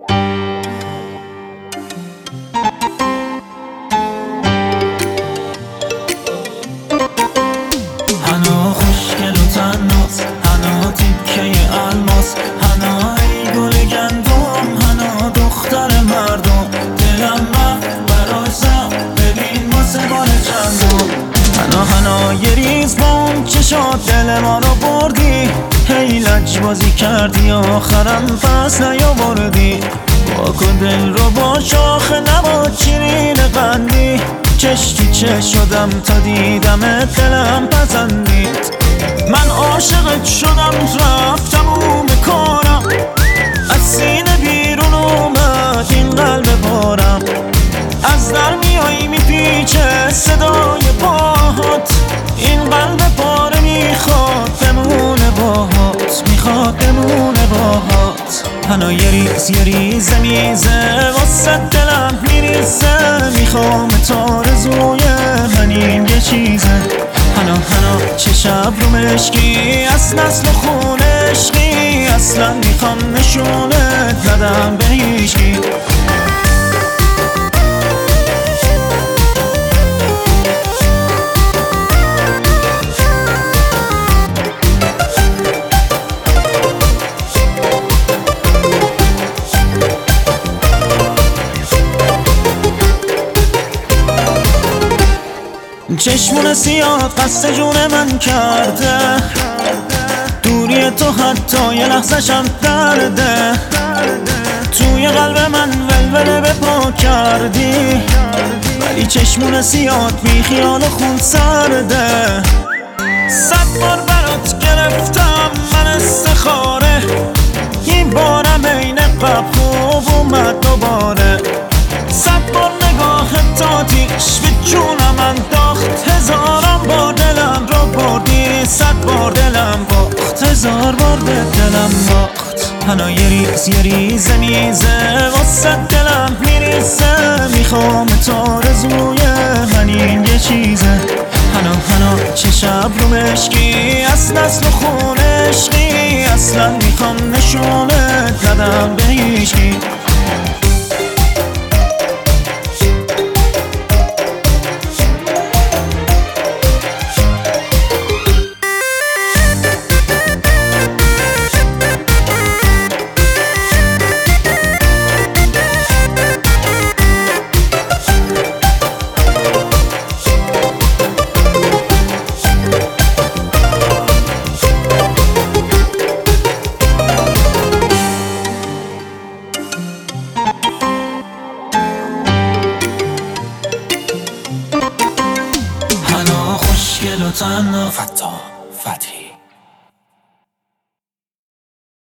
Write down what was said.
هنا خوشگل و تناس، هنا تیکه الماس، هنا ای گل گندم، هنا دختر مردم. دلم رفت برای سر، ببین واسه بار چندم. هنا یه ریز بام چشات دل ما رو بردی، هی لجبازی کردی آخرم پس نیاوردی. واکن دل رو با شاخ نبات شیرین قندی، چش تو چش شدم تا دیدمت دلم پسندید. من عاشقت شدم رفتم و کارم، از سینه بیرون اومد این قلب پارم. از در میایی میپیچه صدای پاهات، این قلب پاره میخواد بمونه باهات، میخواد بمونه باهات. هنا یه ریزه میزه واسه دلم میریزه، میخوام تارزوی منین یه چیزه. هنا چه شب رو مشکی از نسل و خون عشقی، اصلا میخوام نشونت ندم به هیچکی. چشمون سیاد قصد جون من کرده، دوری تو حتی یه لحظه‌شم درده. توی قلب من ولوله به پا کردی، ولی چشمون سیاد بی خیال خون سرده. 100 بار برات گرفتم من استخاره، این بارم عین قبل خوب اومد دوباره. 100 بار نگاه تاتیش به جونم انداخت، هزارم بار دلم رو بردی، 100 بار دلم باخت، 1000 بار به دلم باخت. هنا یه ریزه میزه واسه دلم میریزه، میخوام تارزوی منین یه چیزه. هنا چه شب رو مشکی از نسل و خون عشقی، اصلا میخوام نشونت ندم به هیچکی. هنا خوشگل و تنها، فتا فتحی.